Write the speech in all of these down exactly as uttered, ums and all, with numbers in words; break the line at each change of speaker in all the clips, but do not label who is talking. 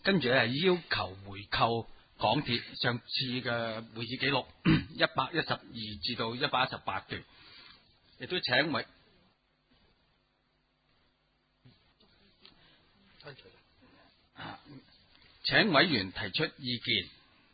跟住咧係要求回購港鐵上次嘅會議記錄一百一十二至到一百一十八段，亦都請委啊請委員提出意見。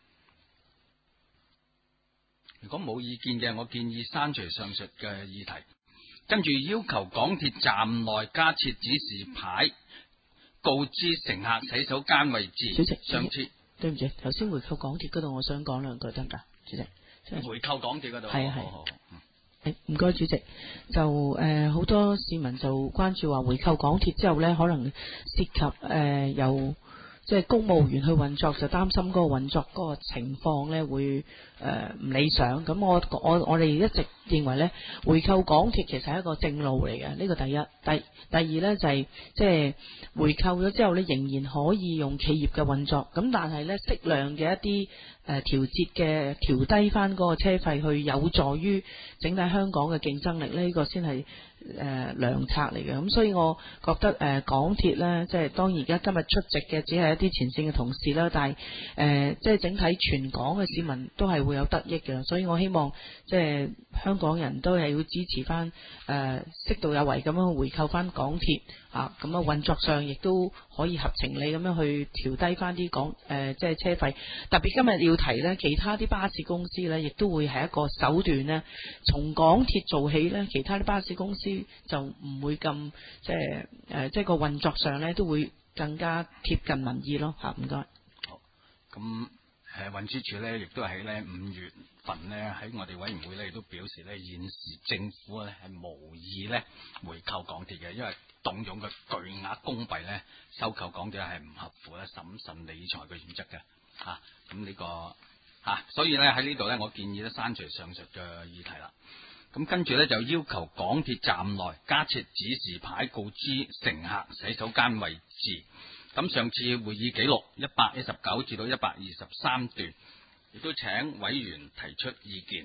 如果冇意見嘅，我建議刪除上述嘅議題。跟住要求港鐵站內加設指示牌，告知乘客洗手間位置。
主席，
上次
對唔住，頭先回購港鐵嗰度，我想講兩句得唔得？主席，
回購港鐵嗰度
係啊係。
好好好
誒唔該，主席。就誒好、呃、多市民就關注話回購港鐵之後呢，可能涉及誒、呃、有即係公務員去運作，就擔心嗰個運作嗰個情況呢會誒唔、呃、理想。咁我我我哋一直認為呢，回購港鐵其實係一個正路嚟嘅。呢、這個第一，第第二呢，就係即係回購咗之後呢，仍然可以用企業嘅運作。咁但係呢，適量嘅一啲誒調節嘅調低翻嗰個車費，去有助於整體香港嘅競爭力呢，呢、這個先係誒良策嚟嘅。咁所以我覺得誒、呃、港鐵呢，即係當然而家今日出席嘅只係一啲前線嘅同事啦，但係誒即係整體全港嘅市民都係會有得益嘅。所以我希望即係香港人都係要支持翻誒適度有為咁樣回購翻港鐵啊，咁啊運作上亦都可以合情理咁樣去調低翻啲港誒即係車費。特別今日要提呢，其他啲巴士公司呢，亦都會係一個手段呢，從港鐵做起呢，其他啲巴士公司就唔會咁即係誒即係個運作上呢，都會更加貼近民意咯嚇。唔該。
好，咁誒運輸署呢，亦都喺呢五月份呢，喺我哋委員會呢，亦都表示呢，現時政府呢係無意呢回購港鐵嘅，因為動用嘅巨額公幣呢，收購港鐵係唔合乎咧審慎理財嘅原則嘅嚇。咁、啊、呢、這個嚇、啊，所以呢，喺呢度呢，我建議咧刪除上述嘅議題啦。咁跟住呢，就要求港鐵站內加設指示牌，告知乘客洗手間位置。咁上次會議記錄一百一十九至到一百二十三段，亦都請委員提出意見。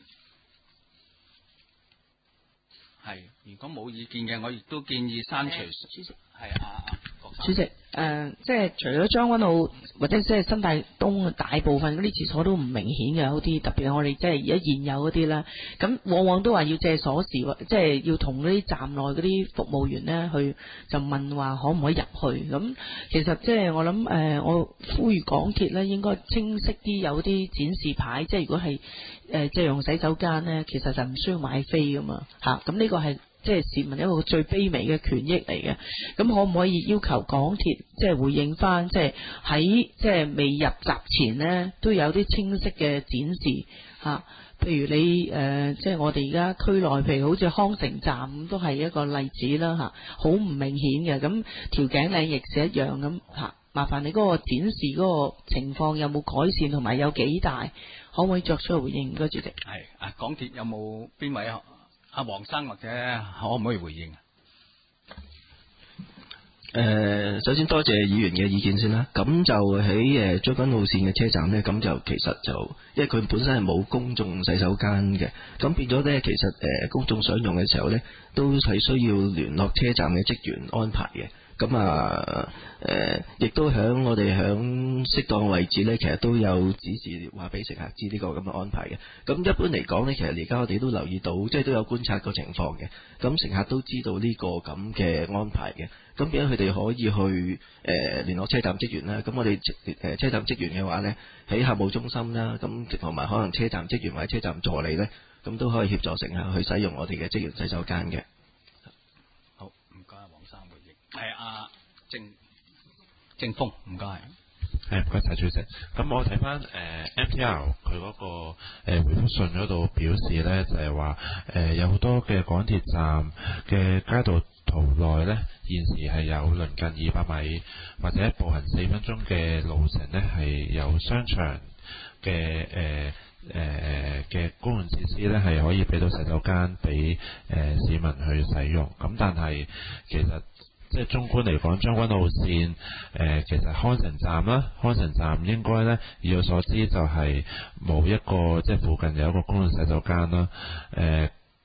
係，如果冇意見嘅，我亦都建議刪除。
主席，
係啊，
主席，誒、呃，即係除咗將軍澳或者即係新大東大部分嗰啲廁所都唔明顯嘅，有啲特別係我哋即係而家現有嗰啲啦。咁往往都話要借鎖匙，即係要同嗰啲站內嗰啲服務員呢去就問話可唔可以入去。咁其實即係我諗誒、呃，我呼籲港鐵呢應該清晰啲，有啲展示牌，即係如果係誒借用洗手間呢，其實就唔需要買飛噶嘛嚇。咁呢個係即係市民一個最卑微嘅權益嚟嘅。咁可唔可以要求港鐵即係回應翻，即係喺即係未入閘前呢，都有啲清晰嘅展示嚇、啊。譬如你誒、呃，即係我哋而家區內，譬如好似康城站咁，都係一個例子啦嚇，好、啊、唔明顯嘅。咁條頸領亦是一樣咁嚇、啊。麻煩你嗰個展示嗰個情況有冇改善，同埋有幾大，可唔可以作出回應？唔該，主席。
係啊，港鐵有冇邊位啊？阿黃生或者可唔可以回應？
誒、呃，首先多謝議員嘅意見先啦。咁就喺誒將軍澳線嘅車站呢，咁就其實就因為佢本身係冇公眾洗手間嘅，咁變咗呢，其實誒、呃、公眾想用嘅時候呢，都係需要聯絡車站嘅職員安排嘅。咁啊，誒、呃，亦都響我哋響適當位置呢，其實都有指示話俾乘客知呢個咁嘅安排嘅。咁一般嚟講呢，其實而家我哋都留意到，即係都有觀察個情況嘅。咁乘客都知道呢個咁嘅安排嘅。咁變咗佢哋可以去誒、呃、聯絡車站職員啦。咁我哋誒車站職員嘅話呢，喺客務中心啦，咁同埋可能車站職員或者車站助理呢，咁都可以協助乘客去使用我哋嘅職員洗手間嘅。
好，唔該，黃生回應。係阿正正峰，唔該。
係唔該晒主席。咁我睇翻誒 M T R 佢嗰個誒、呃、回覆信嗰度表示咧，就係話誒有好多嘅港鐵站嘅街道途內咧，現時係有鄰近二百米或者步行四分鐘嘅路程咧，係有商場嘅誒誒嘅公共設施咧，係可以俾到洗手間俾誒市民去使用。咁但係其實即係綜觀嚟講，將軍澳線誒、呃、其實康城站啦，康城站應該咧以我所知就係冇一個即係附近有一個公共洗手間啦。誒、呃、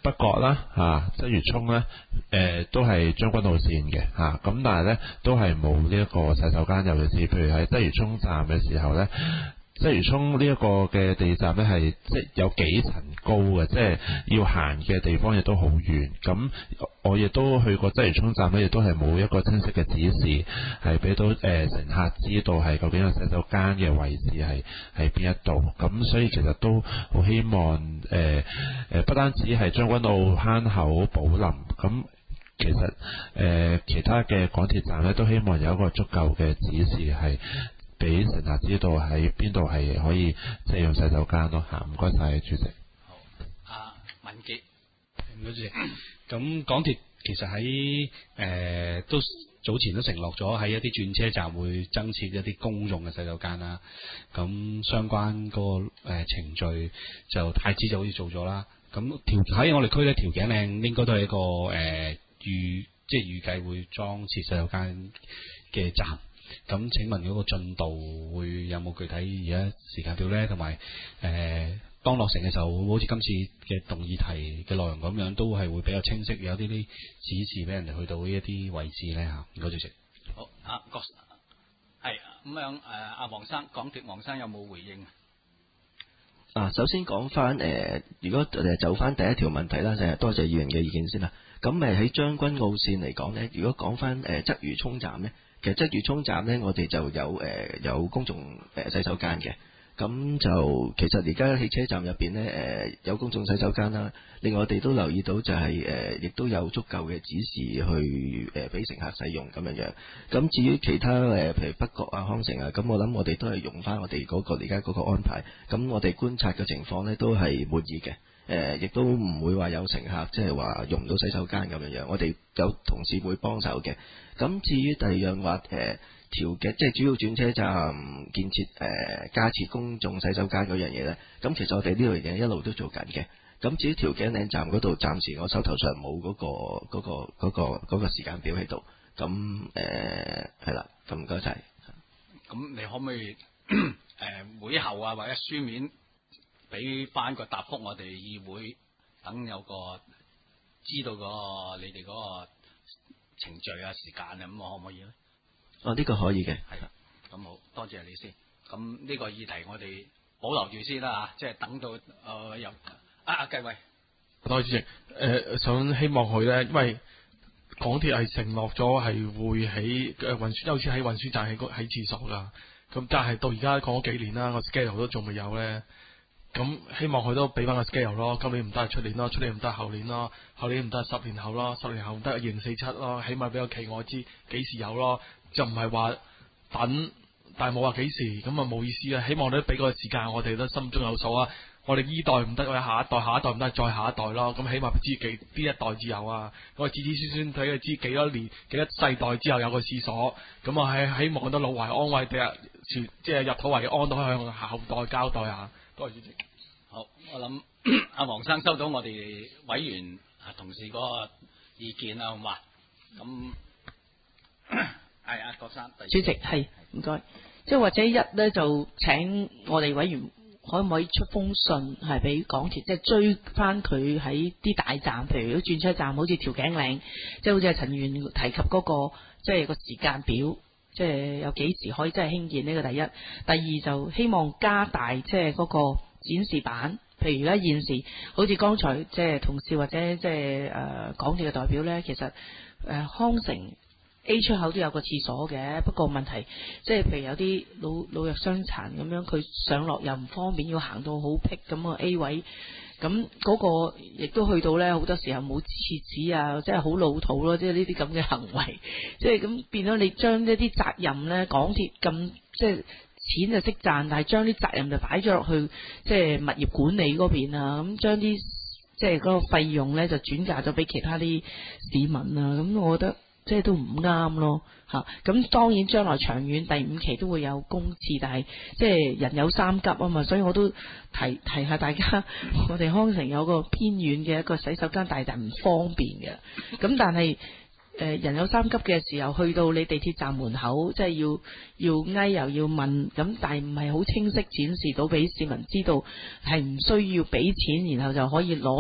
北角啦嚇，鰂魚涌咧誒都係將軍澳線嘅嚇，咁、啊、但係咧都係冇呢一個洗手間，尤其是譬如喺鰂魚涌站嘅時候咧。鰂魚涌呢一個嘅地鐵站咧係即係有幾層高嘅，即係要行嘅地方亦都好遠。咁我亦都去過鰂魚涌站咧，亦都係冇一個清晰嘅指示，係俾到誒、呃、乘客知道係究竟個洗手間嘅位置係係邊一度。咁所以其實都好希望誒誒、呃，不單止係將軍澳、坑口、寶林咁。其實誒、呃、其他嘅港鐵站咧都希望有一個足夠嘅指示係。俾乘客知道喺邊度係可以即係用洗手間咯嚇，唔該晒主席。
好，阿文傑，
唔該主席。咁港鐵其實喺誒、呃、都早前都承諾咗喺一啲轉車站會增設一啲公用嘅洗手間啦。咁相關嗰、那個誒、呃、程序就太子就好似做咗啦。咁條喺我哋區咧，調景嶺應該都係一個誒、呃、預即係預計會裝設洗手間嘅站。咁請問嗰個進度會有冇具體而家時間表呢？同埋誒當落成嘅時候，會唔會好似今次嘅動議題嘅內容咁樣，都係會比較清晰，有啲啲指示俾人哋去到呢一啲位置呢？嚇？唔該主席。
好，阿郭係咁樣誒，阿黃生，港鐵黃生有冇回應？
啊，首先講翻誒，如果誒就翻第一條問題啦，就係多謝議員嘅意見先啦。咁誒喺將軍澳線嚟講呢，如果講翻誒鰂魚涌站呢。其實鰂魚涌站呢，我哋就有誒、呃、有公眾誒洗手間嘅，咁就其實而家喺車站入邊呢，誒、呃、有公眾洗手間啦。另外我哋都留意到就係、是、誒、呃、亦都有足夠嘅指示去誒俾、呃、乘客使用咁樣樣。咁至於其他誒、呃、譬如北角啊、康城啊，咁我諗我哋都係用翻我哋嗰、那個而家嗰個安排。咁我哋觀察嘅情況呢，都係滿意嘅。誒、呃，亦都唔會話有乘客即係話用唔到洗手間咁樣樣，我哋有同事會幫手嘅。咁至於第二樣話誒調嘅，即係主要轉車站建設誒、呃、加設公眾洗手間嗰樣嘢咧，咁其實我哋呢度嘢一路都做緊嘅。咁至於調景嶺站嗰度，暫時我手頭上冇嗰、嗰個嗰、嗰個嗰、嗰個嗰、嗰個時間表喺度。咁誒係啦，咁唔該晒。
咁你可唔可以誒、呃、會後啊或者書面？俾翻個答覆我哋議會，等有個知道個你哋嗰個程序啊、時間啊，咁我可唔可以咧？
哦，呢、呢個可以嘅，
係啦，咁好多謝你先。咁呢個議題我哋保留住先啦嚇，即係等到誒有啊阿繼偉，
多謝主席。誒、呃、想希望佢咧，因為港鐵係承諾咗係會喺誒運輸優先喺運輸站喺個喺廁所㗎，咁但係到而家講咗幾年啦，個 schedule 都仲未有咧。咁希望佢都俾翻個 schedule 咯，今年唔得係出年咯，出年唔得係後年咯，後年唔得係十年後咯，十年後唔得係二零四七咯，起碼俾個期我知幾時有咯，就唔係話等，但係冇話幾時，咁啊冇意思啊！希望你都俾個時間，我哋都心中有數啊！我哋依代唔得，我哋下一代，下一代唔得，再下一代咯，咁起碼知幾邊一代至有啊！我哋子子孫孫睇佢知幾多年、幾多世代之後有個廁所，咁啊係希望得老懷安慰，第日即係入土為安，都可以向後代交代下。多謝主席。
好，我諗阿黃生收到我哋委員啊同事嗰個意見啦，好嘛？咁係阿郭生，
主席係唔該，即係或者一咧就請我哋委員可唔可以出封信係俾港鐵，即係追翻佢喺啲大站，譬如如果轉車站，好似調景嶺，即係好似係陳議員提及嗰個，即係個時間表。即係有幾時可以真係興建呢個第一，第二就希望加大即係嗰個展示板，譬如而家現時好似剛才即係同事或者即係誒港鐵嘅代表呢，其實誒、呃、康城 A 出口都有個廁所嘅，不過問題即係譬如有啲老老弱傷殘咁樣，佢上落又唔方便，要行到好僻咁啊 A 位。咁嗰個亦都去到咧，好多時候冇廁紙啊，即係好老土咯，即係呢啲咁嘅行為，即係咁變咗你將一啲責任咧，港鐵咁即係錢就識賺，但係將啲責任就擺咗落去即係物業管理嗰邊啊，咁將啲即係嗰個費用咧就轉嫁咗俾其他啲市民啊，咁我覺得即係都唔啱咯嚇。咁當然將來長遠第五期都會有公廁，但係即係人有三急啊嘛，所以我都提提下大家，我哋康城有個偏遠嘅一個洗手間，但係唔方便嘅。咁但係誒、呃、人有三急嘅時候，去到你地鐵站門口，即係要要嗌又要問，咁但係唔係好清晰展示到俾市民知道係唔需要俾錢，然後就可以攞到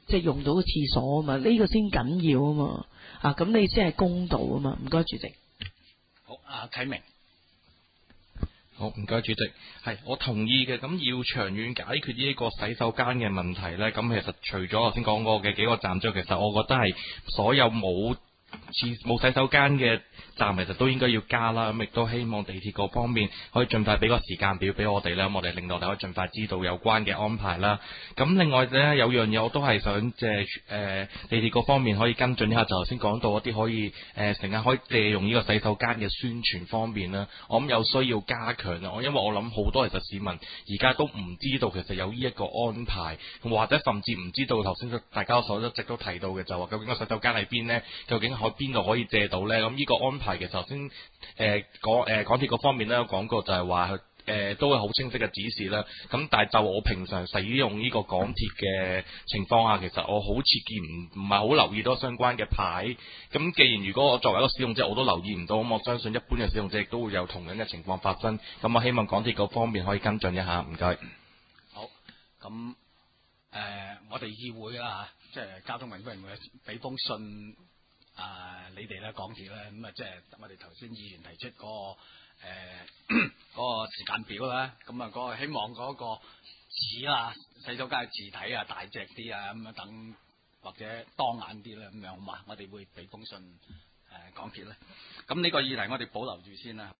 即係用到個廁所啊嘛，呢、這個先緊要啊嘛，啊咁你先係公道啊嘛，唔該主席。
好，阿啟明。
好，唔該主席，係我同意嘅。咁要長遠解決呢一個洗手間嘅問題呢，咁其實除咗頭先講過嘅幾個站之外，其實我覺得係所有冇廁冇洗手間嘅站，其實都應該要加啦。咁亦都希望地鐵嗰方面可以盡快俾個時間表俾我哋啦，咁我哋令到我哋可以盡快知道有關嘅安排啦。咁另外呢，有樣嘢我都係想借誒、呃、地鐵嗰方面可以跟進一下，就頭先講到一啲可以誒成日可以借用呢個洗手間嘅宣傳方面啦。我諗有需要加強啊，我因為我諗好多其實市民而家都唔知道其實有呢一個安排，或者甚至唔知道頭先大家所一直都提到嘅就話究竟個洗手間喺邊呢？究竟喺邊度可以借到呢？咁呢個安排其實頭先誒講誒港鐵嗰方面咧有講過，就係話誒都會好清晰嘅指示啦。咁但係就我平常使用呢個港鐵嘅情況下，其實我好似見唔唔係好留意到相關嘅牌。咁既然如果我作為一個使用者我都留意唔到，咁我相信一般嘅使用者亦都會有同樣嘅情況發生。咁我希望港鐵嗰方面可以跟進一下，唔該。
好，咁誒、呃、我哋議會啦嚇，即係交通運輸委員會俾封信。啊！你哋咧港鐵咧咁啊，即係我哋頭先議員提出嗰、那個誒嗰、呃那個時間表啦，咁啊嗰個希望嗰個紙啊、洗手間嘅字體啊大隻啲啊，咁啊等或者當眼啲咧，咁樣好嘛？我哋會俾封信誒、呃、港鐵咧。咁呢個議題我哋保留住先啦。